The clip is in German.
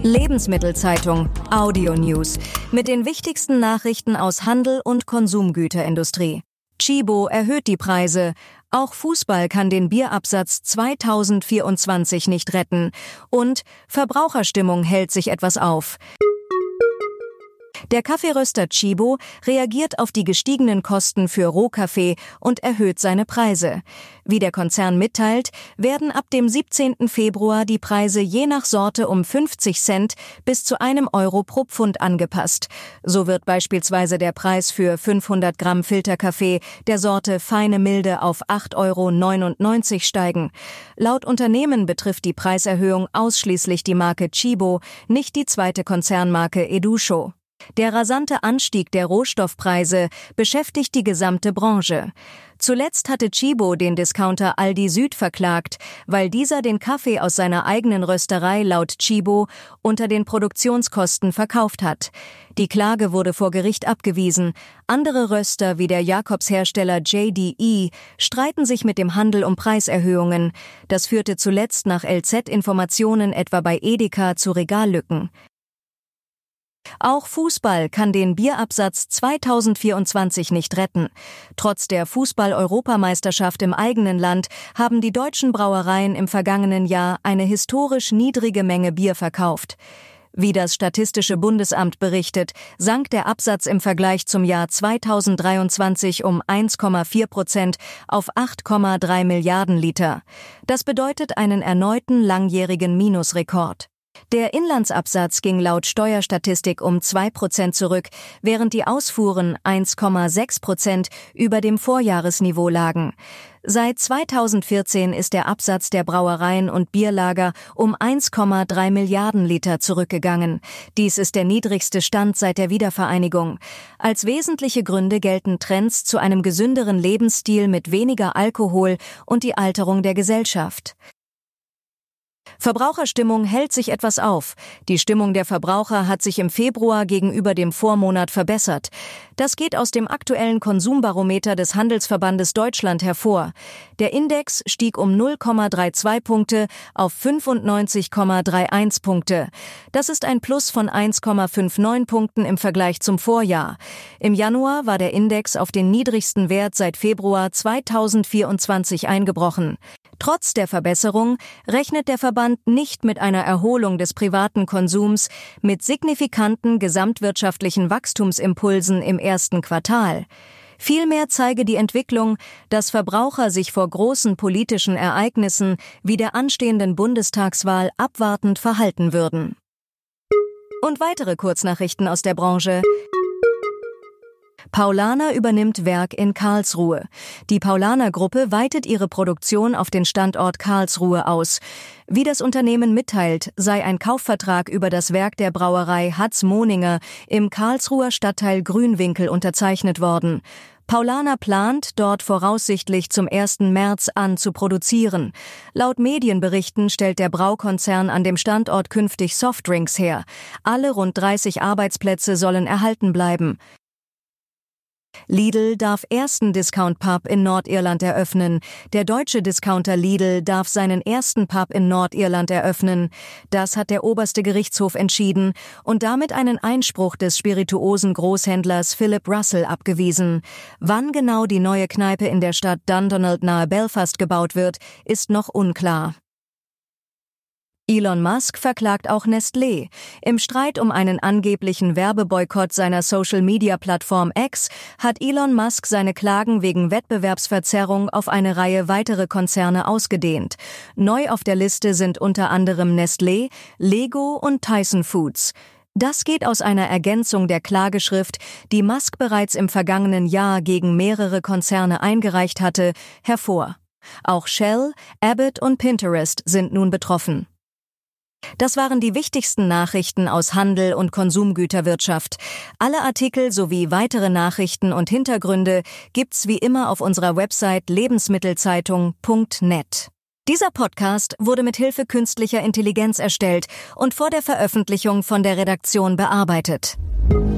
Lebensmittelzeitung Audio News mit den wichtigsten Nachrichten aus Handel und Konsumgüterindustrie. Tchibo erhöht die Preise. Auch Fußball kann den Bierabsatz 2024 nicht retten. Und Verbraucherstimmung hält sich etwas auf. Der Kaffeeröster Tchibo reagiert auf die gestiegenen Kosten für Rohkaffee und erhöht seine Preise. Wie der Konzern mitteilt, werden ab dem 17. Februar die Preise je nach Sorte um 50 Cent bis zu €1 pro Pfund angepasst. So wird beispielsweise der Preis für 500 Gramm Filterkaffee der Sorte Feine Milde auf 8,99 € steigen. Laut Unternehmen betrifft die Preiserhöhung ausschließlich die Marke Tchibo, nicht die zweite Konzernmarke Edusho. Der rasante Anstieg der Rohstoffpreise beschäftigt die gesamte Branche. Zuletzt hatte Tchibo den Discounter Aldi Süd verklagt, weil dieser den Kaffee aus seiner eigenen Rösterei laut Tchibo unter den Produktionskosten verkauft hat. Die Klage wurde vor Gericht abgewiesen. Andere Röster wie der Jakobshersteller JDE streiten sich mit dem Handel um Preiserhöhungen. Das führte zuletzt nach LZ-Informationen etwa bei Edeka zu Regallücken. Auch Fußball kann den Bierabsatz 2024 nicht retten. Trotz der Fußball-Europameisterschaft im eigenen Land haben die deutschen Brauereien im vergangenen Jahr eine historisch niedrige Menge Bier verkauft. Wie das Statistische Bundesamt berichtet, sank der Absatz im Vergleich zum Jahr 2023 um 1,4% auf 8,3 Milliarden Liter. Das bedeutet einen erneuten langjährigen Minusrekord. Der Inlandsabsatz ging laut Steuerstatistik um 2% zurück, während die Ausfuhren 1,6% über dem Vorjahresniveau lagen. Seit 2014 ist der Absatz der Brauereien und Bierlager um 1,3 Milliarden Liter zurückgegangen. Dies ist der niedrigste Stand seit der Wiedervereinigung. Als wesentliche Gründe gelten Trends zu einem gesünderen Lebensstil mit weniger Alkohol und die Alterung der Gesellschaft. Verbraucherstimmung hält sich etwas auf. Die Stimmung der Verbraucher hat sich im Februar gegenüber dem Vormonat verbessert. Das geht aus dem aktuellen Konsumbarometer des Handelsverbandes Deutschland hervor. Der Index stieg um 0,32 Punkte auf 95,31 Punkte. Das ist ein Plus von 1,59 Punkten im Vergleich zum Vorjahr. Im Januar war der Index auf den niedrigsten Wert seit Februar 2024 eingebrochen. Trotz der Verbesserung rechnet der Verband nicht mit einer Erholung des privaten Konsums mit signifikanten gesamtwirtschaftlichen Wachstumsimpulsen im ersten Quartal. Vielmehr zeige die Entwicklung, dass Verbraucher sich vor großen politischen Ereignissen wie der anstehenden Bundestagswahl abwartend verhalten würden. Und weitere Kurznachrichten aus der Branche. Paulaner übernimmt Werk in Karlsruhe. Die Paulaner-Gruppe weitet ihre Produktion auf den Standort Karlsruhe aus. Wie das Unternehmen mitteilt, sei ein Kaufvertrag über das Werk der Brauerei Hatz-Moninger im Karlsruher Stadtteil Grünwinkel unterzeichnet worden. Paulaner plant, dort voraussichtlich zum 1. März an zu produzieren. Laut Medienberichten stellt der Braukonzern an dem Standort künftig Softdrinks her. Alle rund 30 Arbeitsplätze sollen erhalten bleiben. Lidl darf ersten Discount-Pub in Nordirland eröffnen. Der deutsche Discounter Lidl darf seinen ersten Pub in Nordirland eröffnen. Das hat der oberste Gerichtshof entschieden und damit einen Einspruch des spirituosen Großhändlers Philip Russell abgewiesen. Wann genau die neue Kneipe in der Stadt Dundonald nahe Belfast gebaut wird, ist noch unklar. Elon Musk verklagt auch Nestlé. Im Streit um einen angeblichen Werbeboykott seiner Social-Media-Plattform X hat Elon Musk seine Klagen wegen Wettbewerbsverzerrung auf eine Reihe weitere Konzerne ausgedehnt. Neu auf der Liste sind unter anderem Nestlé, Lego und Tyson Foods. Das geht aus einer Ergänzung der Klageschrift, die Musk bereits im vergangenen Jahr gegen mehrere Konzerne eingereicht hatte, hervor. Auch Shell, Abbott und Pinterest sind nun betroffen. Das waren die wichtigsten Nachrichten aus Handel und Konsumgüterwirtschaft. Alle Artikel sowie weitere Nachrichten und Hintergründe gibt's wie immer auf unserer Website lebensmittelzeitung.net. Dieser Podcast wurde mit Hilfe künstlicher Intelligenz erstellt und vor der Veröffentlichung von der Redaktion bearbeitet.